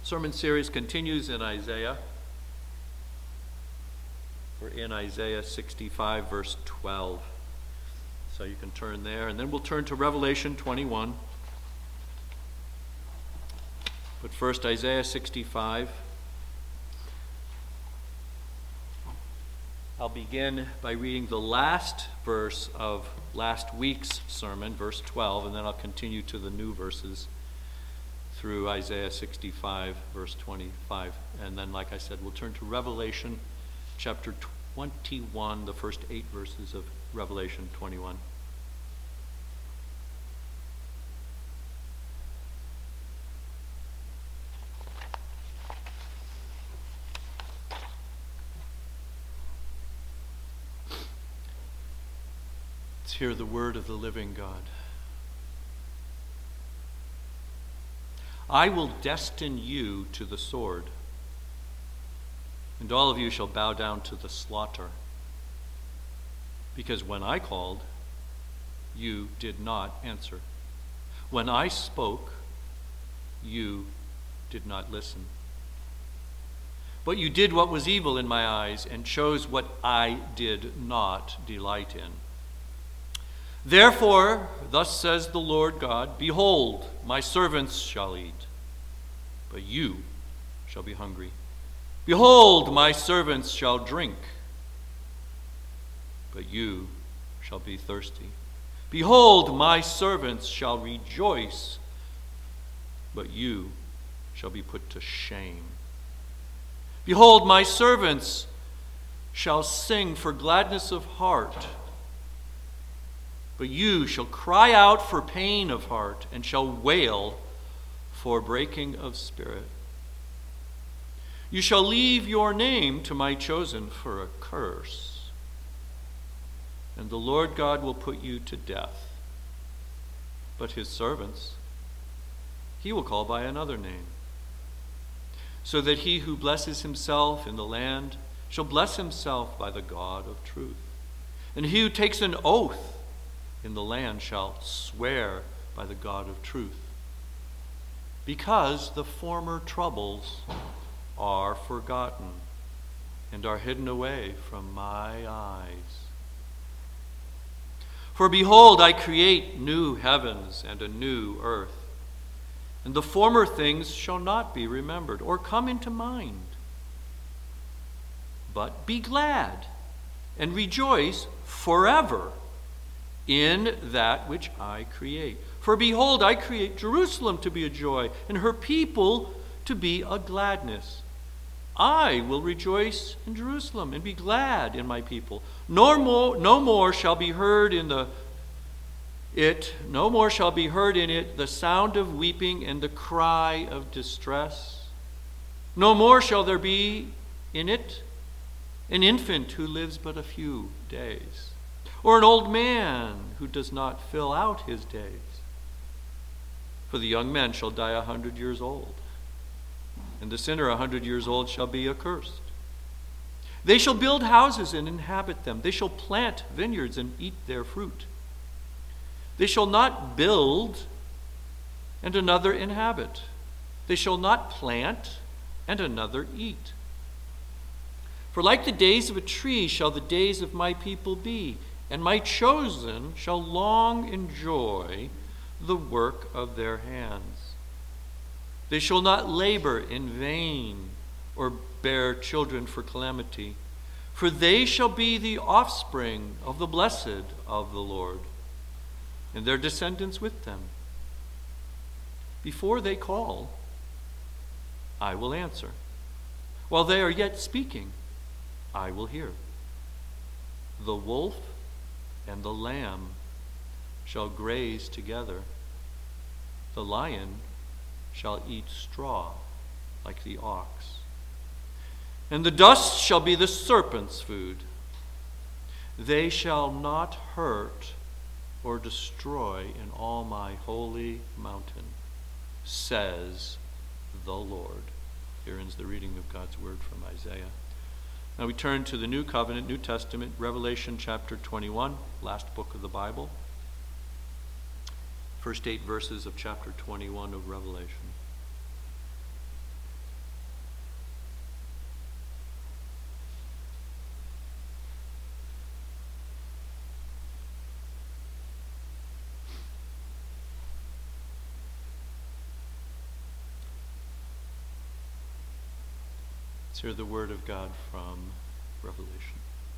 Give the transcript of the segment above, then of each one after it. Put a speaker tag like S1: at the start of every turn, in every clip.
S1: Sermon series continues in Isaiah. We're in Isaiah 65, verse 12. So you can turn there, and then we'll turn to Revelation 21. But first, Isaiah 65. I'll begin by reading the last verse of last week's sermon, verse 12, and then I'll continue to the new verses through Isaiah 65, verse 25. And then, like I said, we'll turn to Revelation chapter 21, the first 8 verses of Revelation 21. Let's hear the word of the living God. I will destine you to the sword, and all of you shall bow down to the slaughter. Because when I called, you did not answer. When I spoke, you did not listen. But you did what was evil in my eyes and chose what I did not delight in. Therefore, thus says the Lord God, behold, my servants shall eat, but you shall be hungry. Behold, my servants shall drink, but you shall be thirsty. Behold, my servants shall rejoice, but you shall be put to shame. Behold, my servants shall sing for gladness of heart, but you shall cry out for pain of heart and shall wail for breaking of spirit. You shall leave your name to my chosen for a curse, and the Lord God will put you to death. But his servants he will call by another name, so that he who blesses himself in the land shall bless himself by the God of truth. And he who takes an oath in the land shall swear by the God of truth, because the former troubles are forgotten and are hidden away from my eyes. For behold, I create new heavens and a new earth, and the former things shall not be remembered or come into mind. But be glad and rejoice forever in that which I create. For behold, I create Jerusalem to be a joy, and her people to be a gladness. I will rejoice in Jerusalem and be glad in my people. No more shall be heard in it the sound of weeping and the cry of distress. No more shall there be in it an infant who lives but a few days, or an old man who does not fill out his days. For the young men shall die 100 years old, and the sinner 100 years old shall be accursed. They shall build houses and inhabit them. They shall plant vineyards and eat their fruit. They shall not build and another inhabit. They shall not plant and another eat. For like the days of a tree shall the days of my people be, and my chosen shall long enjoy the work of their hands. They shall not labor in vain or bear children for calamity, for they shall be the offspring of the blessed of the Lord, and their descendants with them. Before they call, I will answer. While they are yet speaking, I will hear. The wolf and the lamb shall graze together. The lion shall eat straw like the ox. And the dust shall be the serpent's food. They shall not hurt or destroy in all my holy mountain, says the Lord. Here ends the reading of God's word from Isaiah. Now we turn to the New Covenant, New Testament, Revelation chapter 21, last book of the Bible. First 8 verses of chapter 21 of Revelation. Let's hear the word of God from Revelation.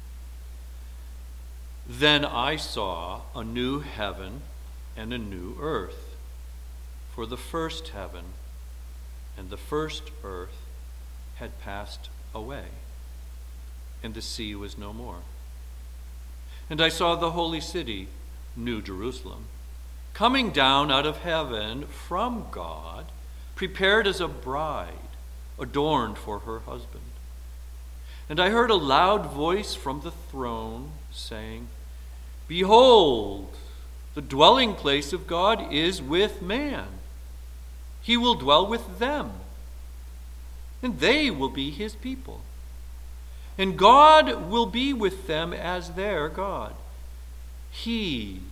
S1: Then I saw a new heaven and a new earth, for the first heaven and the first earth had passed away, and the sea was no more. And I saw the holy city, New Jerusalem, coming down out of heaven from God, prepared as a bride, adorned for her husband. And I heard a loud voice from the throne saying, Behold, the dwelling place of God is with man. He will dwell with them, and they will be his people. And God will be with them as their God. He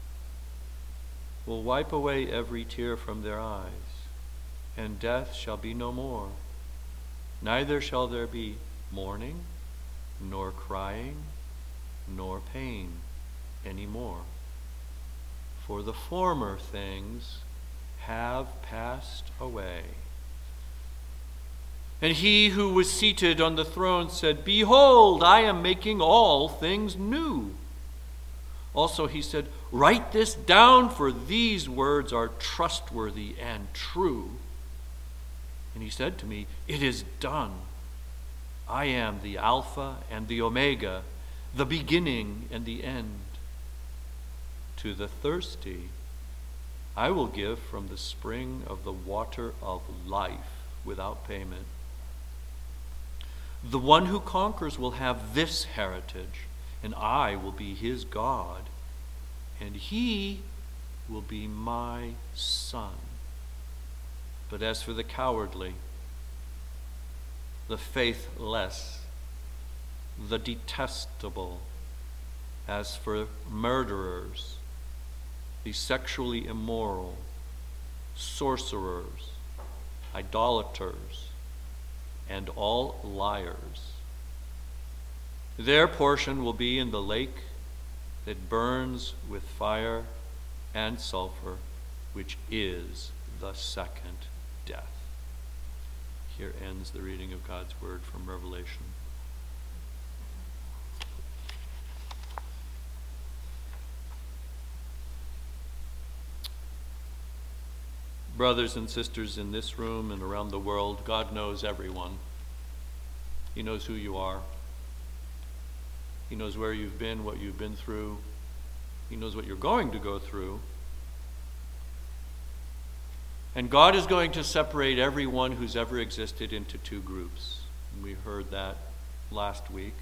S1: will wipe away every tear from their eyes, and death shall be no more. Neither shall there be mourning, nor crying, nor pain any more. For the former things have passed away. And he who was seated on the throne said, Behold, I am making all things new. Also he said, Write this down, for these words are trustworthy and true. And he said to me, It is done. I am the Alpha and the Omega, the beginning and the end. To the thirsty, I will give from the spring of the water of life without payment. The one who conquers will have this heritage, and I will be his God, and he will be my son. But as for the cowardly, the faithless, the detestable, as for murderers, the sexually immoral, sorcerers, idolaters, and all liars, their portion will be in the lake that burns with fire and sulfur, which is the second death. Here ends the reading of God's word from Revelation. Brothers and sisters in this room and around the world, God knows everyone. He knows who you are. He knows where you've been, what you've been through. He knows what you're going to go through. And God is going to separate everyone who's ever existed into two groups. And we heard that last week.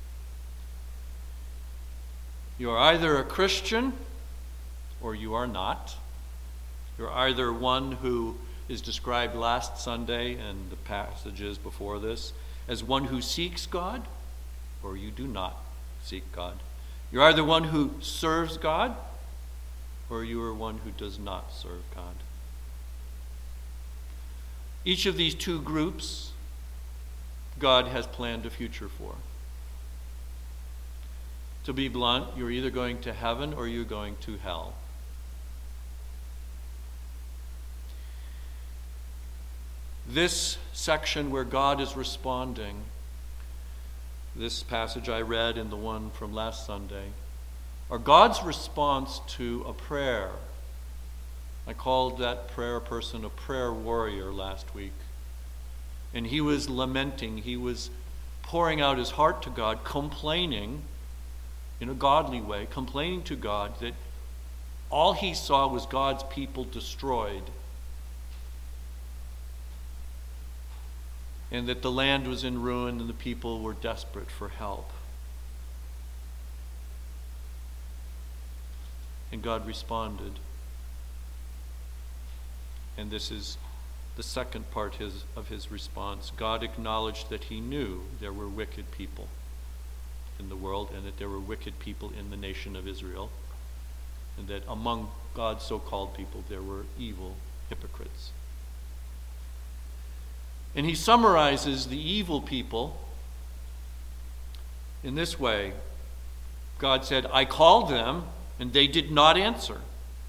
S1: You are either a Christian or you are not. You're either one who is described last Sunday and the passages before this as one who seeks God, or you do not seek God. You're either one who serves God, or you are one who does not serve God. Each of these two groups, God has planned a future for. To be blunt, you're either going to heaven or you're going to hell. This section where God is responding, this passage I read and the one from last Sunday, are God's response to a prayer. I called that prayer person a prayer warrior last week. And he was lamenting, he was pouring out his heart to God, complaining in a godly way, complaining to God that all he saw was God's people destroyed, and that the land was in ruin and the people were desperate for help. And God responded. And this is the second part of his response. God acknowledged that he knew there were wicked people in the world, and that there were wicked people in the nation of Israel, and that among God's so-called people there were evil hypocrites. And he summarizes the evil people in this way. God said, I called them, and they did not answer.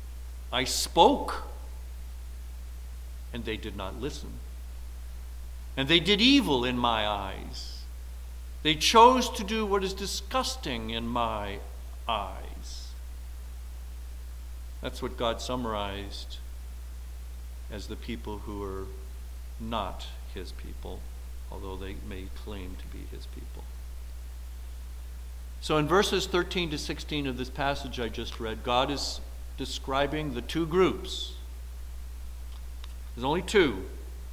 S1: I spoke, and they did not listen. and they did evil in my eyes. They chose to do what is disgusting in my eyes. That's what God summarized as the people who are not his people, although they may claim to be his people. So in verses 13 to 16 of this passage I just read, God is describing the two groups. There's only two.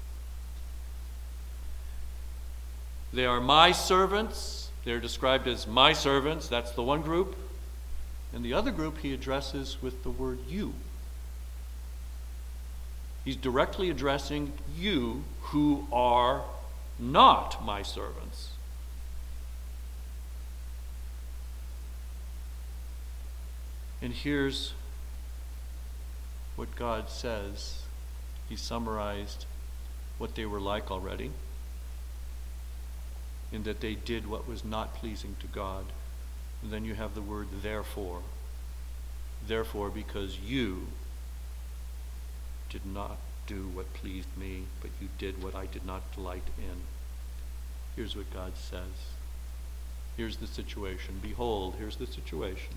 S1: They are my servants. They're described as my servants. That's the one group. And the other group he addresses with the word you. He's directly addressing you who are not my servants. And here's what God says. He summarized what they were like already, in that they did what was not pleasing to God. And then you have the word therefore. Therefore, because you did not do what pleased me, but you did what I did not delight in. Here's what God says. Here's the situation. Behold, here's the situation.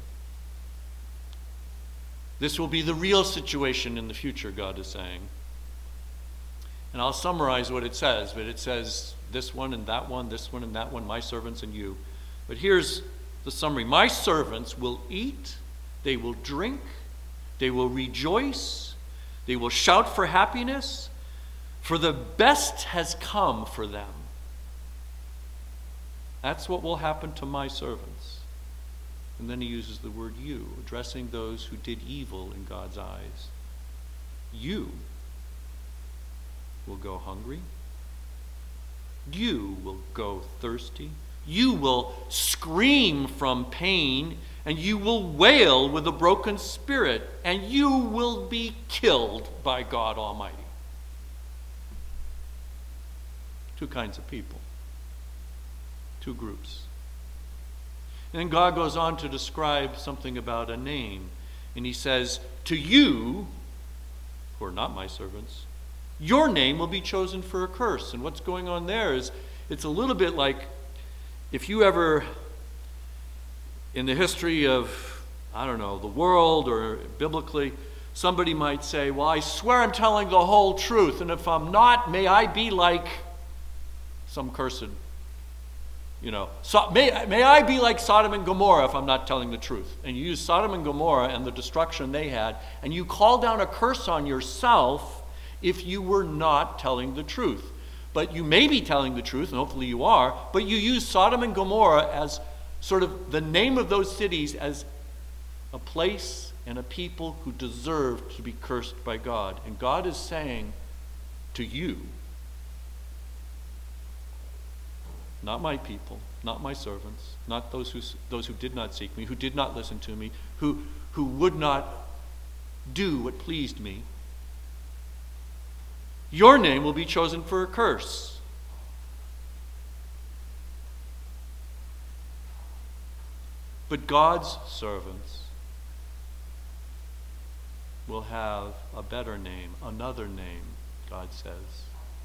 S1: This will be the real situation in the future, God is saying. And I'll summarize what it says, but it says this one and that one, this one and that one, my servants and you. But here's the summary. My servants will eat, they will drink, they will rejoice, they will shout for happiness, for the best has come for them. That's what will happen to my servants. And then he uses the word you, addressing those who did evil in God's eyes. You will go hungry. You will go thirsty. You will scream from pain, and you will wail with a broken spirit, and you will be killed by God Almighty. Two kinds of people. Two groups. And then God goes on to describe something about a name. And he says, to you, who are not my servants, your name will be chosen for a curse. And what's going on there is, it's a little bit like if you ever, in the history of, I don't know, the world or biblically, somebody might say, well, I swear I'm telling the whole truth. And if I'm not, may I be like some cursed, may I be like Sodom and Gomorrah if I'm not telling the truth. And you use Sodom and Gomorrah and the destruction they had, and you call down a curse on yourself if you were not telling the truth. But you may be telling the truth, and hopefully you are, but you use Sodom and Gomorrah as sort of the name of those cities as a place and a people who deserved to be cursed by God. And God is saying to you, not my people, not my servants, not those who did not seek me, who did not listen to me, who would not do what pleased me. Your name will be chosen for a curse. But God's servants will have a better name, another name, God says.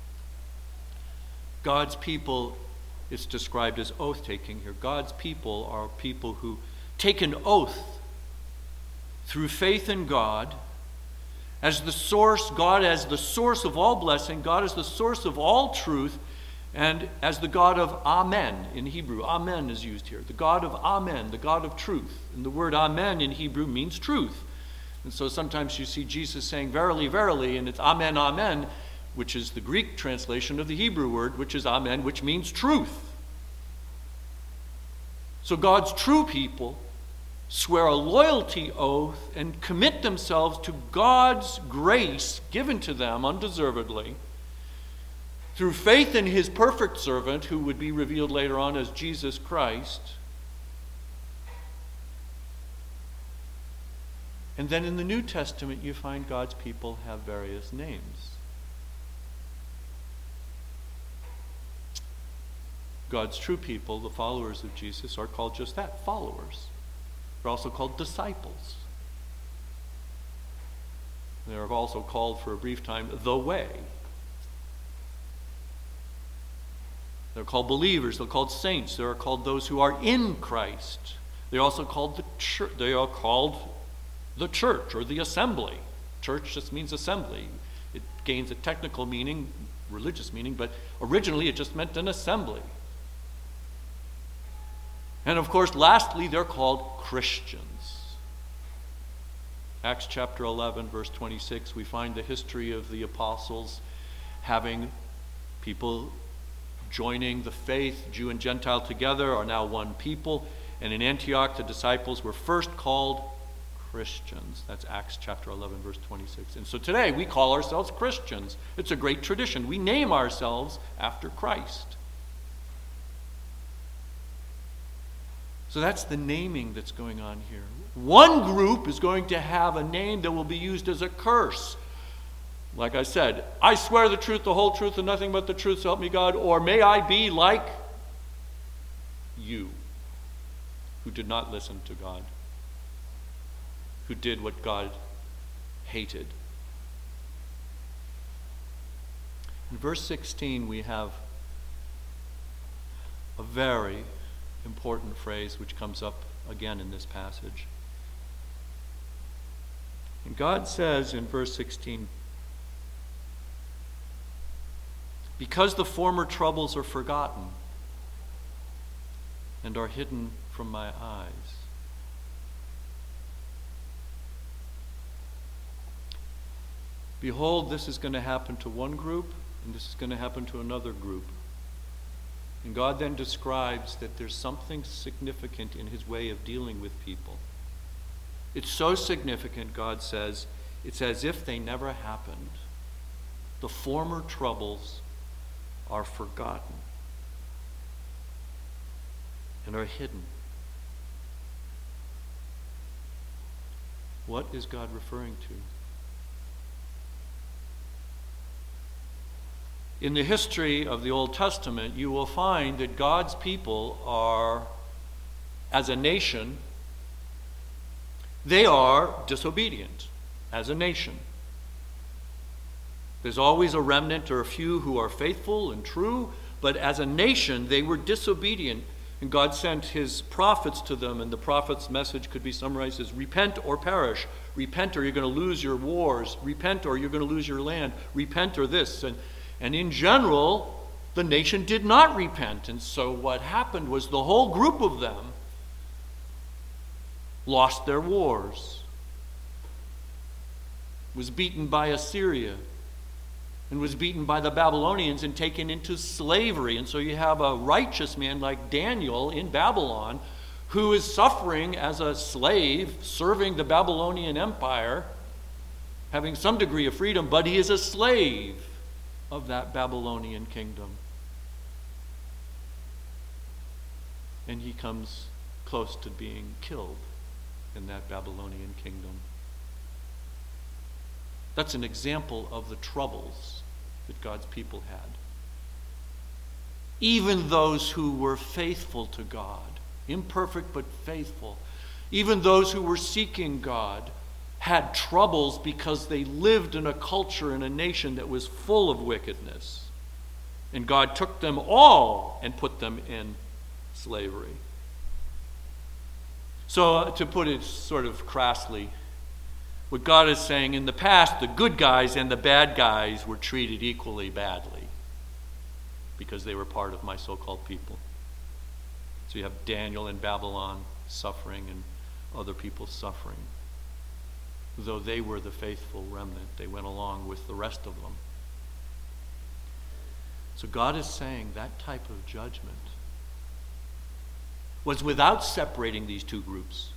S1: God's people, it's described as oath-taking here. God's people are people who take an oath through faith in God as the source, God as the source of all blessing, God as the source of all truth, and as the God of Amen in Hebrew. Amen is used here. The God of Amen, the God of truth. And the word Amen in Hebrew means truth. And so sometimes you see Jesus saying, verily, verily, and it's Amen, Amen, which is the Greek translation of the Hebrew word, which is Amen, which means truth. So God's true people swear a loyalty oath and commit themselves to God's grace given to them undeservedly through faith in his perfect servant, who would be revealed later on as Jesus Christ. And then in the New Testament, you find God's people have various names. God's true people, the followers of Jesus, are called just that, followers. They're also called disciples. They're also called for a brief time the way. They're called believers. They're called saints. They're called those who are in Christ. They're also called the church. They are called the church or the assembly. Church just means assembly. It gains a technical meaning, religious meaning, but originally it just meant an assembly. And of course, lastly, they're called Christians. Acts chapter 11, verse 26, we find the history of the apostles having people joining the faith, Jew and Gentile together, are now one people. And in Antioch, the disciples were first called Christians. That's Acts chapter 11, verse 26. And so today we call ourselves Christians. It's a great tradition. We name ourselves after Christ. So that's the naming that's going on here. One group is going to have a name that will be used as a curse. Like I said, I swear the truth, the whole truth, and nothing but the truth, so help me God. Or may I be like you, who did not listen to God, who did what God hated. In verse 16, we have a very important phrase which comes up again in this passage. And God says in verse 16, because the former troubles are forgotten and are hidden from my eyes. Behold, this is going to happen to one group, and this is going to happen to another group. And God then describes that there's something significant in his way of dealing with people. It's so significant, God says, it's as if they never happened. The former troubles are forgotten and are hidden. What is God referring to? In the history of the Old Testament, you will find that God's people are, as a nation, they are disobedient as a nation. There's always a remnant or a few who are faithful and true, but as a nation, they were disobedient. And God sent his prophets to them, and the prophet's message could be summarized as repent or perish. Repent or you're going to lose your wars. Repent or you're going to lose your land. Repent or this. And in general, the nation did not repent. And so what happened was the whole group of them lost their wars, was beaten by Assyria, and was beaten by the Babylonians and taken into slavery. And so you have a righteous man like Daniel in Babylon who is suffering as a slave, serving the Babylonian Empire, having some degree of freedom, but he is a slave of that Babylonian kingdom. And he comes close to being killed in that Babylonian kingdom. That's an example of the troubles that God's people had. Even those who were faithful to God, imperfect but faithful, even those who were seeking God, had troubles because they lived in a culture, in a nation that was full of wickedness. And God took them all and put them in slavery. So to put it sort of crassly, what God is saying, in the past, the good guys and the bad guys were treated equally badly because they were part of my so-called people. So you have Daniel in Babylon suffering and other people suffering. Though they were the faithful remnant, they went along with the rest of them. So God is saying that type of judgment was without separating these two groups.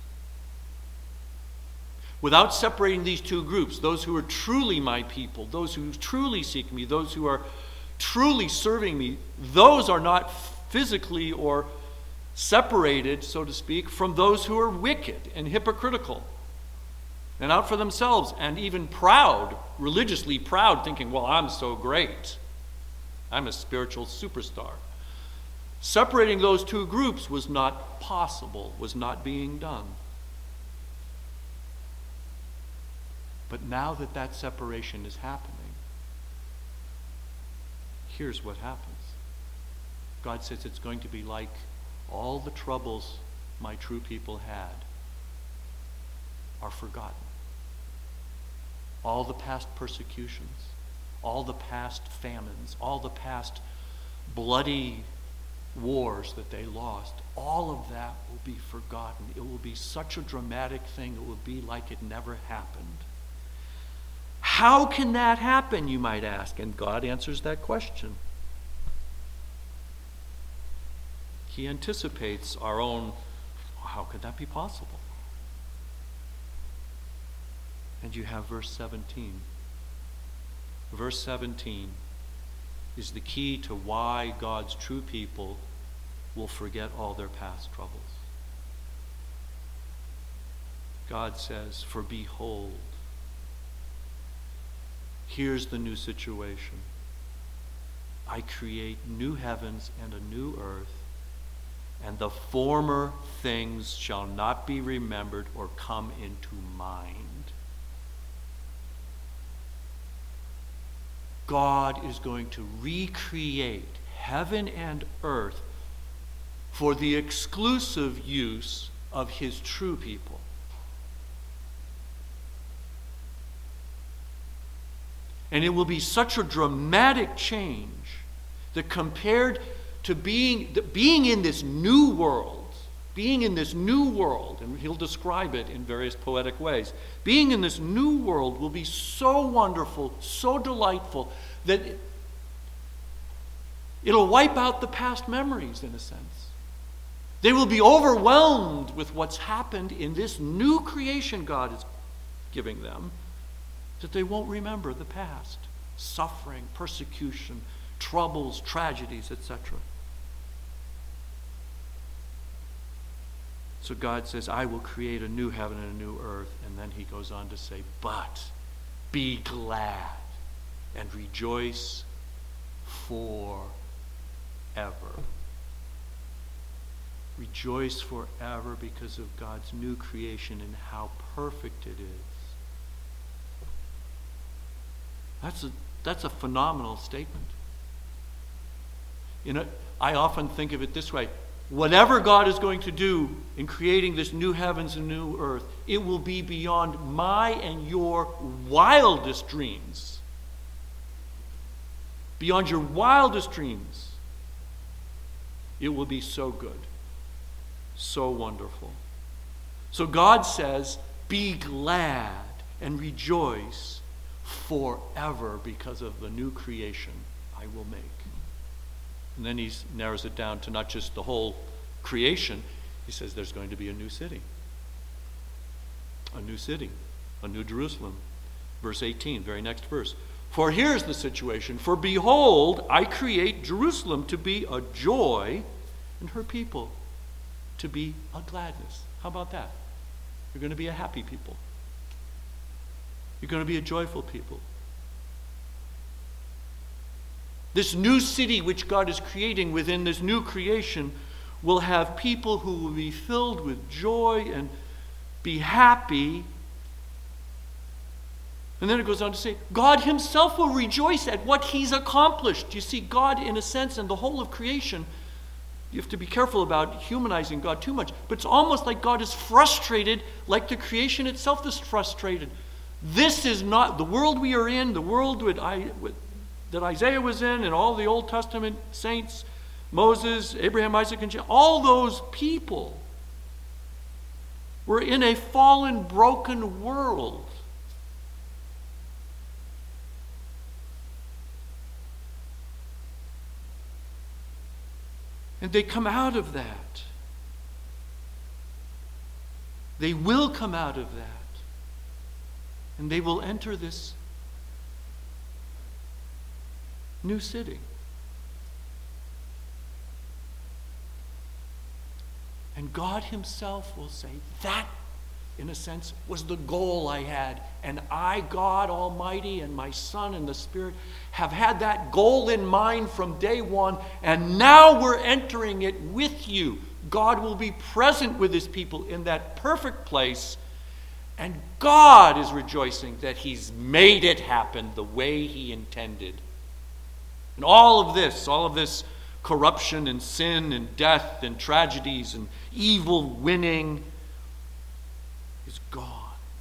S1: Without separating these two groups, those who are truly my people, those who truly seek me, those who are truly serving me, those are not physically or separated, so to speak, from those who are wicked and hypocritical and out for themselves and even proud, religiously proud, thinking, well, I'm so great. I'm a spiritual superstar. Separating those two groups was not possible, was not being done. But now that that separation is happening, here's what happens. God says it's going to be like all the troubles my true people had are forgotten. All the past persecutions, all the past famines, all the past bloody wars that they lost, all of that will be forgotten. It will be such a dramatic thing. It will be like it never happened. How can that happen, you might ask? And God answers that question. He anticipates our own, how could that be possible? And you have verse 17. Verse 17 is the key to why God's true people will forget all their past troubles. God says, "For behold, here's the new situation. I create new heavens and a new earth, and the former things shall not be remembered or come into mind." God is going to recreate heaven and earth for the exclusive use of his true people. And it will be such a dramatic change that compared to being in this new world, and he'll describe it in various poetic ways, being in this new world will be so wonderful, so delightful, that it'll wipe out the past memories, in a sense. They will be overwhelmed with what's happened in this new creation God is giving them, that they won't remember the past. Suffering, persecution, troubles, tragedies, etc. So God says, "I will create a new heaven and a new earth." And then he goes on to say, "But be glad and rejoice forever." Rejoice forever because of God's new creation and how perfect it is. That's a phenomenal statement. I often think of it this way. Whatever God is going to do in creating this new heavens and new earth, it will be beyond my and your wildest dreams. Beyond your wildest dreams. It will be so good. So wonderful. So God says, "Be glad and rejoice forever because of the new creation I will make." And then he narrows it down to not just the whole creation. He says there's going to be a new city. A new city. A new Jerusalem. Verse 18, very next verse. "For here's the situation. For behold, I create Jerusalem to be a joy, and her people to be a gladness." How about that? You're going to be a happy people. You're going to be a joyful people. This new city which God is creating within this new creation will have people who will be filled with joy and be happy. And then it goes on to say, God himself will rejoice at what he's accomplished. You see, God, in a sense, and the whole of creation, you have to be careful about humanizing God too much, but it's almost like God is frustrated, like the creation itself is frustrated. This is not the world we are in, the world that Isaiah was in, and all the Old Testament saints, Moses, Abraham, Isaac, and Jacob, all those people were in a fallen, broken world. And they come out of that. They will come out of that. And they will enter this new city. And God himself will say, that, in a sense, was the goal I had. And I, God Almighty, and my Son and the Spirit have had that goal in mind from day one. And now we're entering it with you. God will be present with his people in that perfect place. And God is rejoicing that he's made it happen the way he intended. And all of this corruption and sin and death and tragedies and evil winning is gone.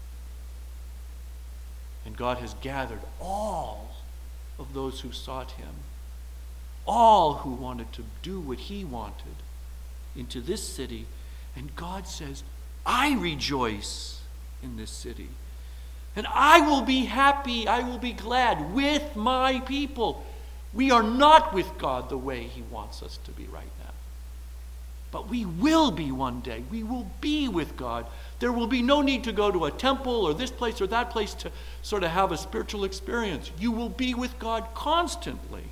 S1: And God has gathered all of those who sought him, all who wanted to do what he wanted, into this city. And God says, I rejoice in this city. And I will be happy, I will be glad with my people. We are not with God the way he wants us to be right now. But we will be one day. We will be with God. There will be no need to go to a temple or this place or that place to sort of have a spiritual experience. You will be with God constantly.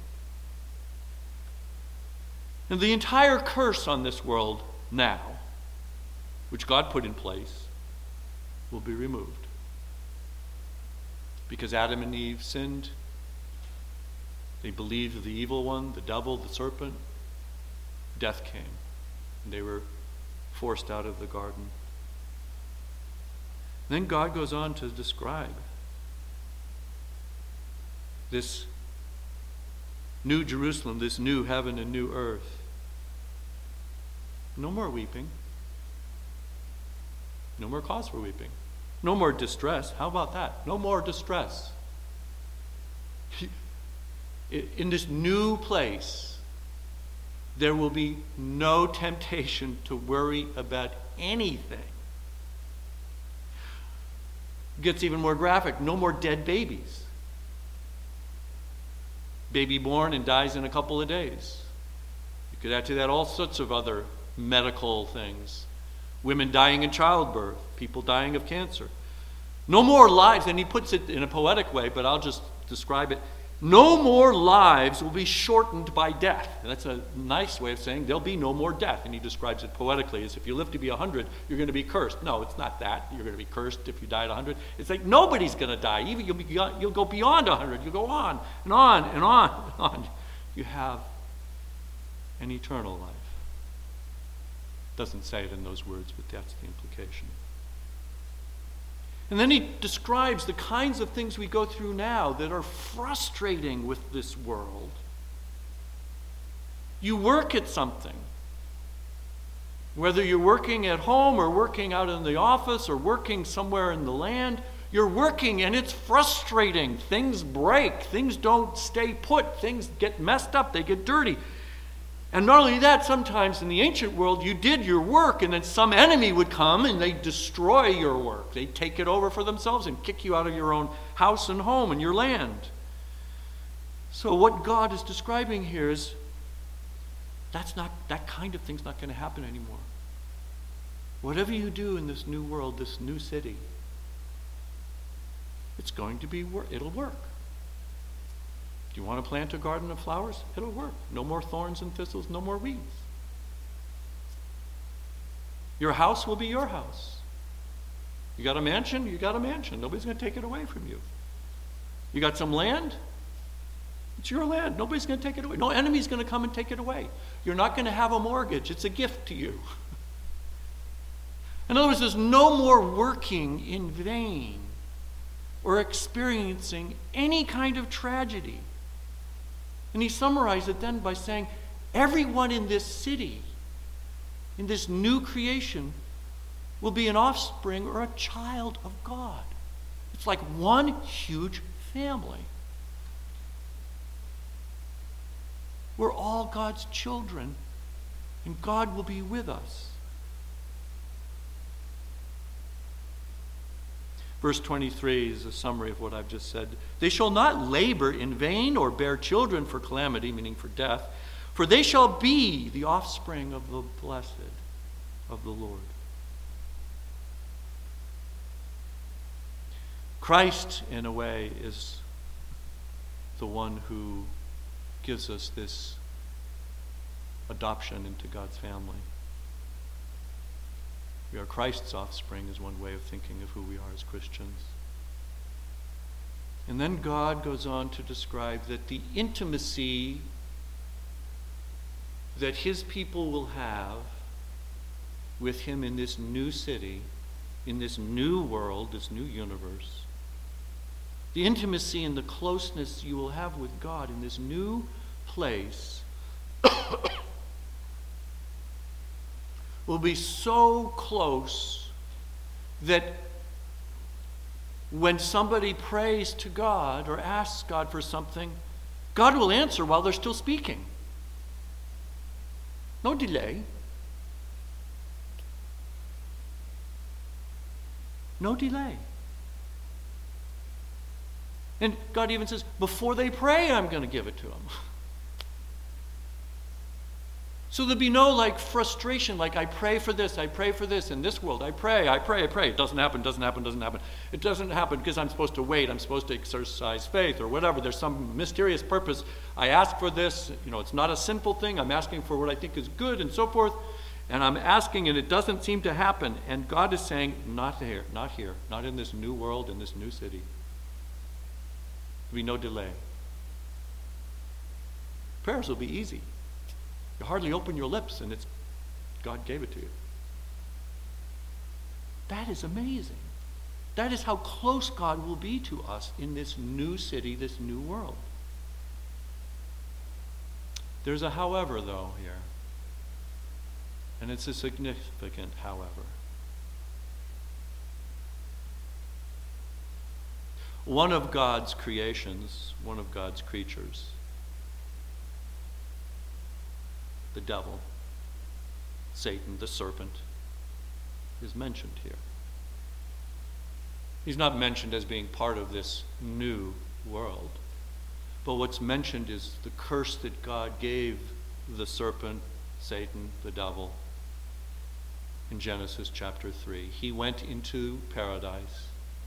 S1: And the entire curse on this world now, which God put in place, will be removed. Because Adam and Eve sinned, they believed the evil one, the devil, the serpent. Death came, and they were forced out of the garden. Then God goes on to describe this new Jerusalem, this new heaven and new earth. No more weeping. No more cause for weeping. No more distress. How about that? No more distress. In this new place, there will be no temptation to worry about anything. It gets even more graphic. No more dead babies. Baby born and dies in a couple of days. You could add to that all sorts of other medical things. Women dying in childbirth, people dying of cancer. No more lives, and he puts it in a poetic way, but I'll just describe it. No more lives will be shortened by death. And that's a nice way of saying there'll be no more death. And he describes it poetically as if you live to be 100, you're going to be cursed. No, it's not that. You're going to be cursed if you die at 100. It's like nobody's going to die. Even you'll go beyond 100. You'll go on and on and on and on. You have an eternal life. Doesn't say it in those words, but that's the implication. And then he describes the kinds of things we go through now that are frustrating with this world. You work at something. Whether you're working at home or working out in the office or working somewhere in the land, you're working and it's frustrating. Things break. Things don't stay put. Things get messed up. They get dirty. And not only that, sometimes in the ancient world, you did your work and then some enemy would come and they'd destroy your work. They'd take it over for themselves and kick you out of your own house and home and your land. So what God is describing here is that kind of thing's not going to happen anymore. Whatever you do in this new world, this new city, it's going to be it'll work. Do you want to plant a garden of flowers? It'll work. No more thorns and thistles, no more weeds. Your house will be your house. You got a mansion? You got a mansion. Nobody's going to take it away from you. You got some land? It's your land. Nobody's going to take it away. No enemy's going to come and take it away. You're not going to have a mortgage. It's a gift to you. In other words, there's no more working in vain or experiencing any kind of tragedy. And he summarized it then by saying, everyone in this city, in this new creation, will be an offspring or a child of God. It's like one huge family. We're all God's children, and God will be with us. Verse 23 is a summary of what I've just said. They shall not labor in vain or bear children for calamity, meaning for death, for they shall be the offspring of the blessed of the Lord. Christ, in a way, is the one who gives us this adoption into God's family. We are Christ's offspring is one way of thinking of who we are as Christians. And then God goes on to describe that the intimacy that his people will have with him in this new city, in this new world, this new universe, the intimacy and the closeness you will have with God in this new place will be so close that when somebody prays to God or asks God for something, God will answer while they're still speaking. No delay. No delay. And God even says, before they pray, I'm going to give it to them. So there'll be no frustration, I pray for this in this world. I pray. It doesn't happen. It doesn't happen because I'm supposed to wait. I'm supposed to exercise faith or whatever. There's some mysterious purpose. I ask for this. It's not a sinful thing. I'm asking for what I think is good and so forth. And I'm asking and it doesn't seem to happen. And God is saying, not here, not in this new world, in this new city. There'll be no delay. Prayers will be easy. You hardly open your lips and God gave it to you. That is amazing. That is how close God will be to us in this new city, this new world. There's a however, though, here. And it's a significant however. One of God's creations, one of God's creatures, the devil, Satan, the serpent, is mentioned here. He's not mentioned as being part of this new world. But what's mentioned is the curse that God gave the serpent, Satan, the devil, in Genesis chapter 3. He went into paradise.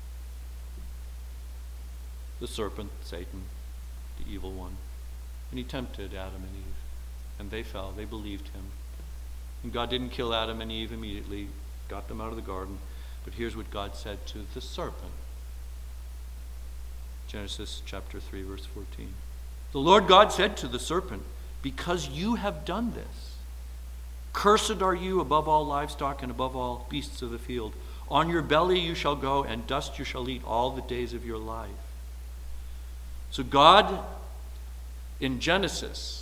S1: The serpent, Satan, the evil one, and he tempted Adam and Eve. And they fell. They believed him. And God didn't kill Adam and Eve immediately, got them out of the garden. But here's what God said to the serpent. Genesis chapter 3, verse 14. The Lord God said to the serpent, because you have done this, cursed are you above all livestock and above all beasts of the field. On your belly you shall go, and dust you shall eat all the days of your life. So God, in Genesis,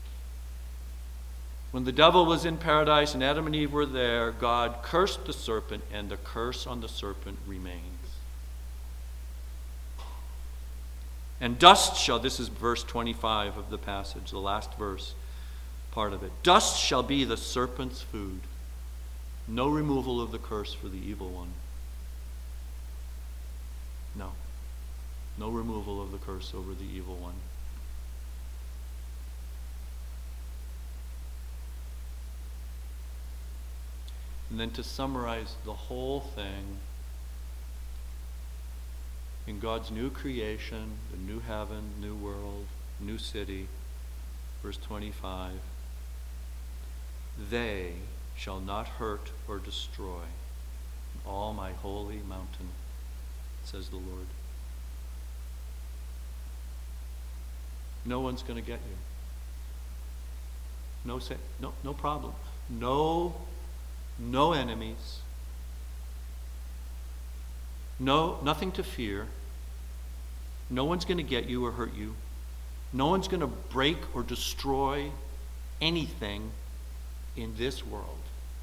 S1: when the devil was in paradise and Adam and Eve were there, God cursed the serpent, and the curse on the serpent remains. And dust shall, this is verse 25 of the passage, the last verse, part of it. Dust shall be the serpent's food. No removal of the curse for the evil one. No. No removal of the curse over the evil one. And then to summarize the whole thing, in God's new creation, the new heaven, new world, new city, verse 25, they shall not hurt or destroy all my holy mountain, says the Lord. No one's going to get you. No problem. No enemies. Nothing to fear. No one's going to get you or hurt you. No one's going to break or destroy anything in this world.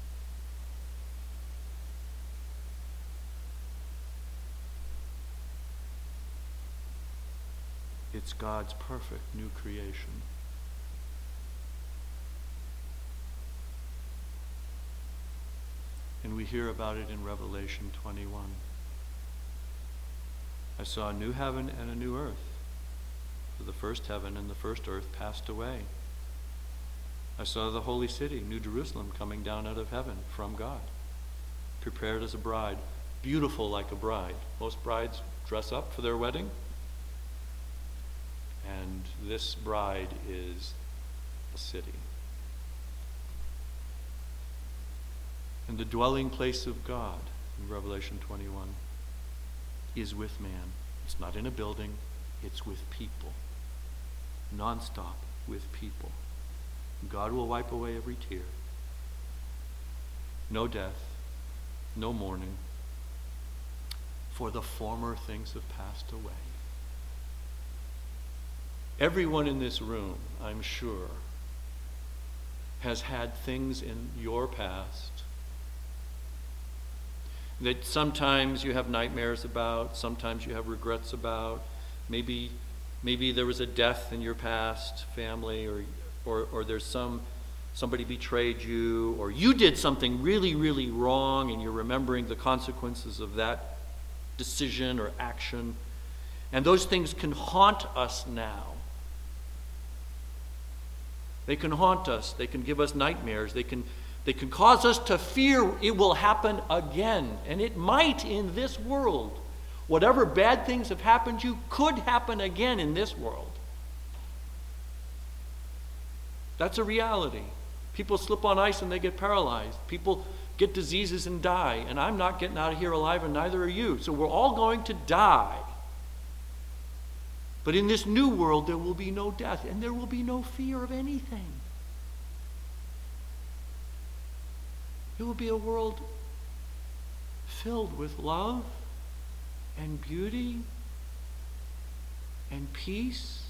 S1: It's God's perfect new creation. And we hear about it in Revelation 21. I saw a new heaven and a new earth. For the first heaven and the first earth passed away. I saw the holy city, New Jerusalem, coming down out of heaven from God, prepared as a bride, beautiful like a bride. Most brides dress up for their wedding. And this bride is a city. And the dwelling place of God, in Revelation 21, is with man. It's not in a building, it's with people. Non-stop with people. God will wipe away every tear. No death, no mourning, for the former things have passed away. Everyone in this room, I'm sure, has had things in your past that sometimes you have nightmares about, sometimes you have regrets about. Maybe there was a death in your past family, or there's somebody betrayed you, or you did something really, really wrong and you're remembering the consequences of that decision or action. And those things can haunt us now. They can haunt us. They can give us nightmares. They can cause us to fear it will happen again. And it might in this world. Whatever bad things have happened to you could happen again in this world. That's a reality. People slip on ice and they get paralyzed. People get diseases and die. And I'm not getting out of here alive, and neither are you. So we're all going to die. But in this new world, there will be no death, and there will be no fear of anything. It will be a world filled with love and beauty and peace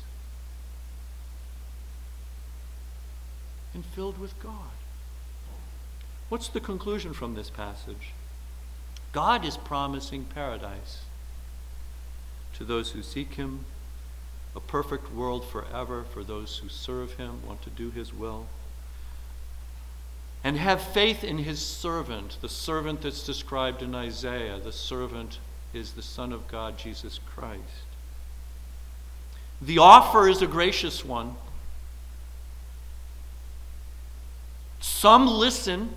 S1: and filled with God. What's the conclusion from this passage? God is promising paradise to those who seek him, a perfect world forever for those who serve him, want to do his will, and have faith in his servant, the servant that's described in Isaiah. The servant is the Son of God, Jesus Christ. The offer is a gracious one. Some listen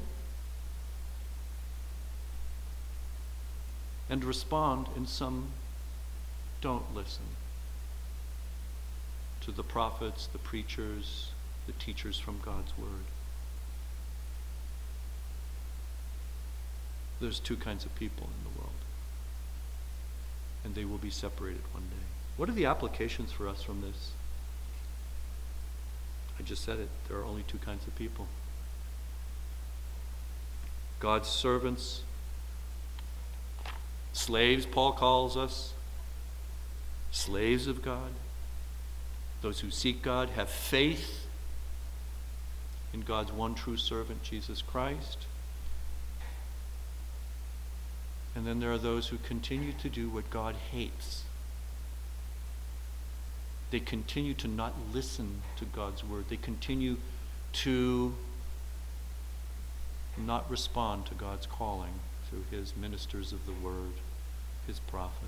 S1: and respond, and some don't listen to the prophets, the preachers, the teachers from God's word. There's two kinds of people in the world, and they will be separated one day. What are the applications for us from this? I just said it. There are only two kinds of people. God's servants, slaves, Paul calls us, slaves of God. Those who seek God, have faith in God's one true servant, Jesus Christ. And then there are those who continue to do what God hates. They continue to not listen to God's word. They continue to not respond to God's calling through his ministers of the word, his prophets.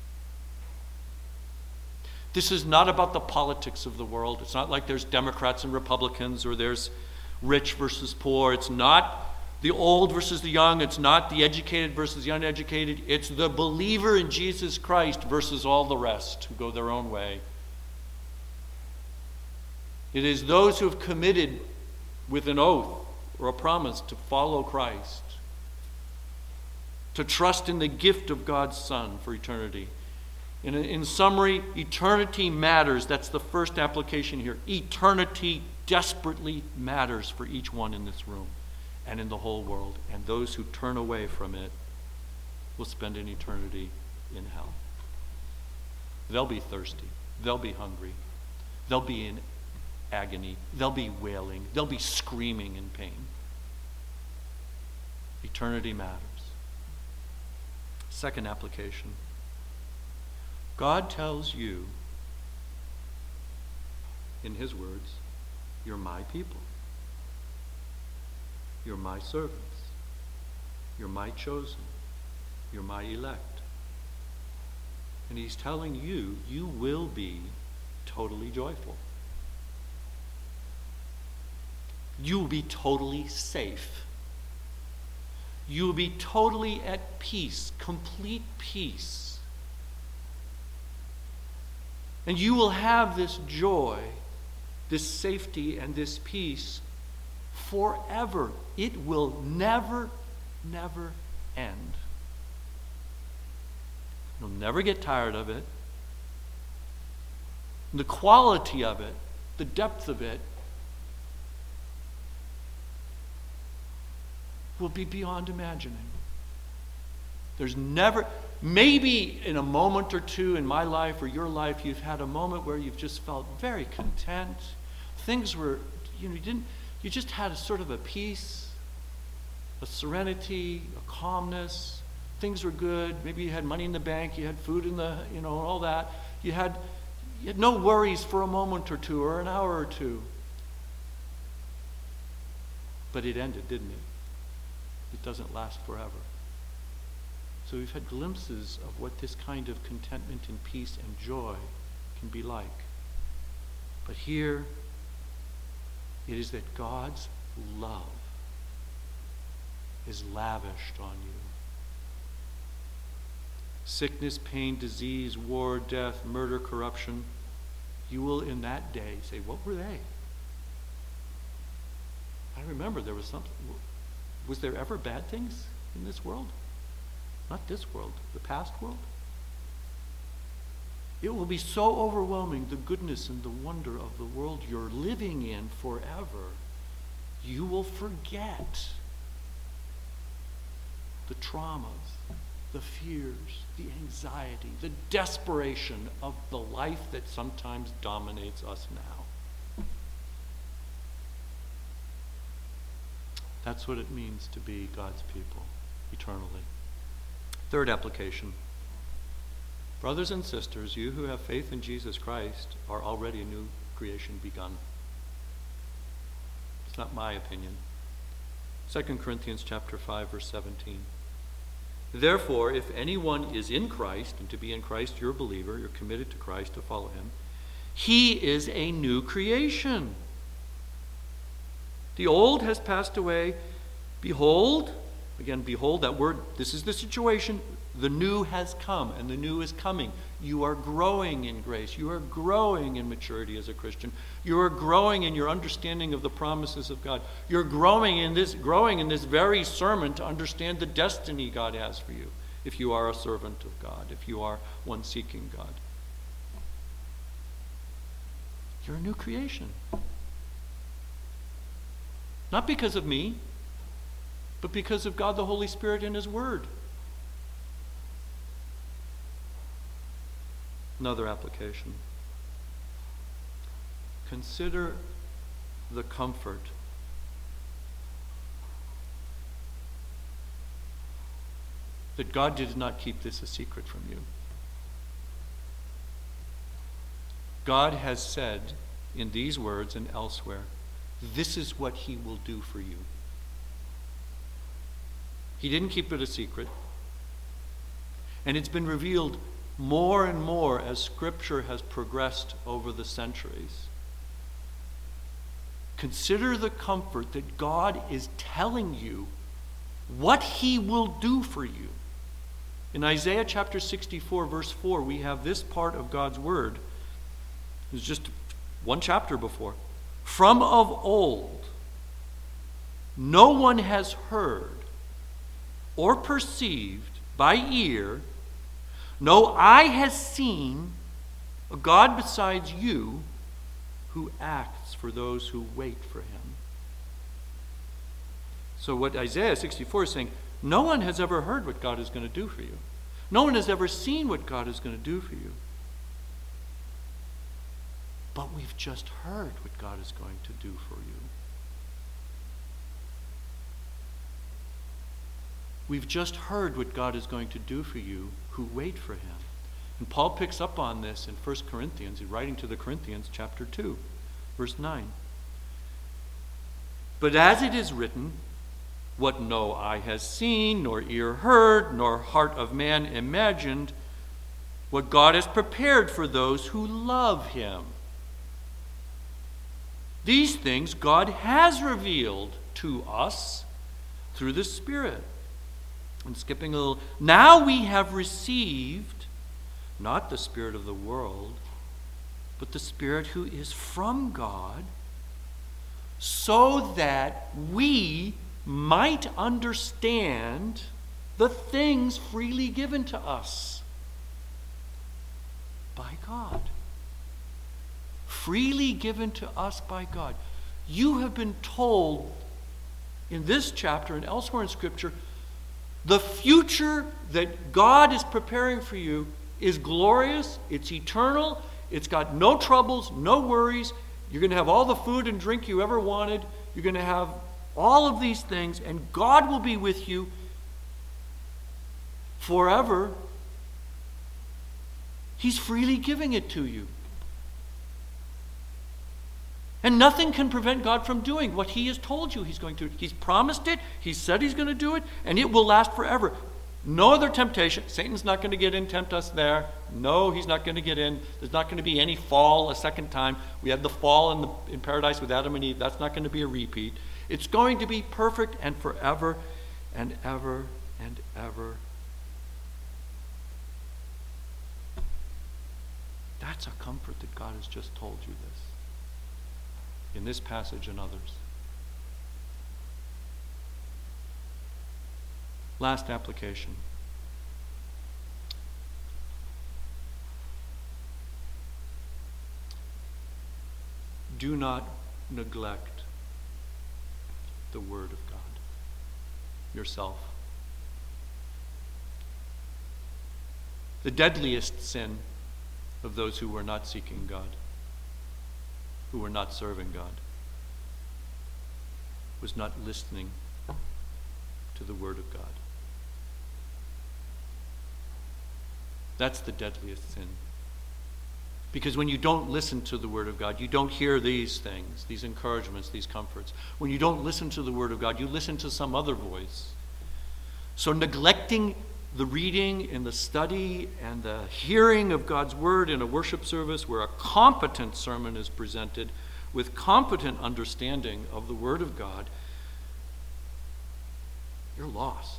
S1: This is not about the politics of the world. It's not like there's Democrats and Republicans, or there's rich versus poor. It's not the old versus the young. It's not the educated versus the uneducated. It's the believer in Jesus Christ versus all the rest who go their own way. It is those who have committed with an oath or a promise to follow Christ, to trust in the gift of God's Son for eternity. In summary, eternity matters. That's the first application here. Eternity desperately matters for each one in this room and in the whole world. And those who turn away from it will spend an eternity in hell. They'll be thirsty. They'll be hungry. They'll be in agony. They'll be wailing. They'll be screaming in pain. Eternity matters. Second application. God tells you, in his words, you're my people. You're my servants. You're my chosen. You're my elect. And he's telling you, you will be totally joyful. You will be totally safe. You will be totally at peace, complete peace. And you will have this joy, this safety, and this peace forever. It will never, never end. You'll never get tired of it. The quality of it, the depth of it, will be beyond imagining. There's never, maybe in a moment or two in my life or your life, you've had a moment where you've just felt very content. Things were, you you just had a sort of a peace, a serenity, a calmness. Things were good. Maybe you had money in the bank, you had food in the, all that. You had no worries for a moment or two or an hour or two. But it ended, didn't it? It doesn't last forever. So we've had glimpses of what this kind of contentment and peace and joy can be like. But here, it is that God's love is lavished on you. Sickness, pain, disease, war, death, murder, corruption, you will in that day say, what were they? I remember there was something. Was there ever bad things in this world? Not this world, the past world. It will be so overwhelming, the goodness and the wonder of the world you're living in forever, you will forget the traumas, the fears, the anxiety, the desperation of the life that sometimes dominates us now. That's what it means to be God's people eternally. Third application. Brothers and sisters, you who have faith in Jesus Christ are already a new creation begun. It's not my opinion. 2 Corinthians chapter 5, verse 17. Therefore, if anyone is in Christ, and to be in Christ you're a believer, you're committed to Christ, to follow him, he is a new creation. The old has passed away. Behold, again, behold, that word, this is the situation. The new has come, and the new is coming. You are growing in grace. You are growing in maturity as a Christian. You are growing in your understanding of the promises of God. You're growing in this very sermon to understand the destiny God has for you, if you are a servant of God, if you are one seeking God. You're a new creation. Not because of me, but because of God the Holy Spirit and His Word. Another application. Consider the comfort that God did not keep this a secret from you. God has said in these words and elsewhere, this is what He will do for you. He didn't keep it a secret. And it's been revealed more and more as Scripture has progressed over the centuries. Consider the comfort that God is telling you what He will do for you. In Isaiah chapter 64, verse 4, we have this part of God's Word. It was just one chapter before. From of old, no one has heard or perceived by ear, no eye has seen a God besides you who acts for those who wait for Him. So what Isaiah 64 is saying, no one has ever heard what God is going to do for you. No one has ever seen what God is going to do for you. But we've just heard what God is going to do for you. We've just heard what God is going to do for you who wait for Him. And Paul picks up on this in 1 Corinthians, in writing to the Corinthians, chapter 2, verse 9. But as it is written, what no eye has seen, nor ear heard, nor heart of man imagined, what God has prepared for those who love Him. These things God has revealed to us through the Spirit. And skipping a little, now we have received not the spirit of the world, but the Spirit who is from God, so that we might understand the things freely given to us by God. Freely given to us by God. You have been told in this chapter and elsewhere in Scripture, the future that God is preparing for you is glorious, it's eternal, it's got no troubles, no worries. You're going to have all the food and drink you ever wanted. You're going to have all of these things, and God will be with you forever. He's freely giving it to you. And nothing can prevent God from doing what he has told you he's going to. He's promised it. He said he's going to do it, and it will last forever. No other temptation. Satan's not going to get in, tempt us there. No, he's not going to get in. There's not going to be any fall a second time. We had the fall in paradise with Adam and Eve. That's not going to be a repeat. It's going to be perfect and forever and ever and ever. That's a comfort that God has just told you this in this passage and others. Last application. Do not neglect the Word of God yourself. The deadliest sin of those who were not seeking God, who were not serving God, was not listening to the Word of God. That's the deadliest sin. Because when you don't listen to the Word of God, you don't hear these things, these encouragements, these comforts. When you don't listen to the Word of God, you listen to some other voice. So neglecting the reading and the study and the hearing of God's Word in a worship service where a competent sermon is presented with competent understanding of the Word of God, you're lost.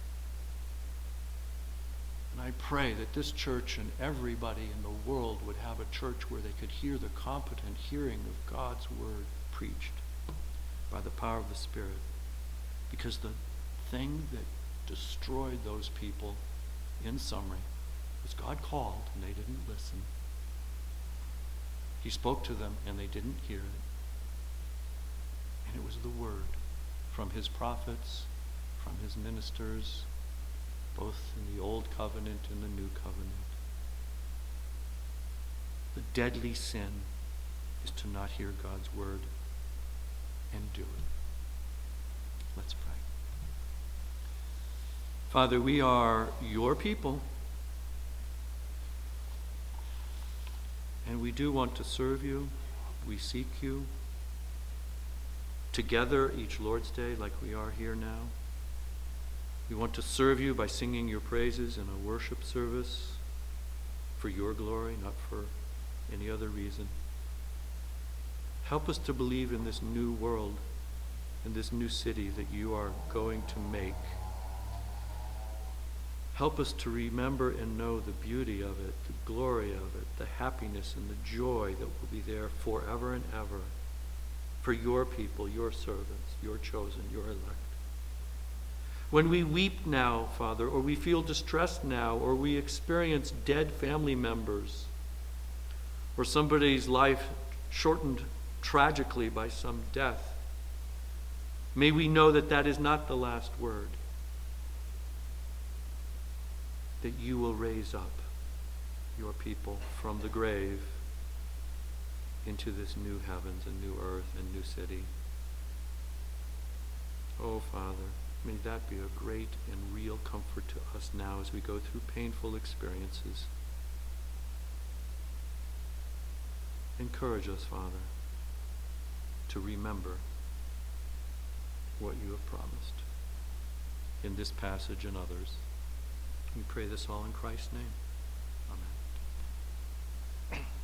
S1: And I pray that this church and everybody in the world would have a church where they could hear the competent hearing of God's Word preached by the power of the Spirit. Because the thing that destroyed those people, in summary, was God called and they didn't listen. He spoke to them and they didn't hear it. And it was the Word from his prophets, from his ministers, both in the Old Covenant and the New Covenant. The deadly sin is to not hear God's Word and do it. Let's pray. Father, we are your people, and we do want to serve you. We seek you together each Lord's Day like we are here now. We want to serve you by singing your praises in a worship service for your glory, not for any other reason. Help us to believe in this new world, in this new city that you are going to make. Help us to remember and know the beauty of it, the glory of it, the happiness and the joy that will be there forever and ever for your people, your servants, your chosen, your elect. When we weep now, Father, or we feel distressed now, or we experience dead family members, or somebody's life shortened tragically by some death, may we know that that is not the last word. That you will raise up your people from the grave into this new heavens and new earth and new city. Oh, Father, may that be a great and real comfort to us now as we go through painful experiences. Encourage us, Father, to remember what you have promised in this passage and others. We pray this all in Christ's name.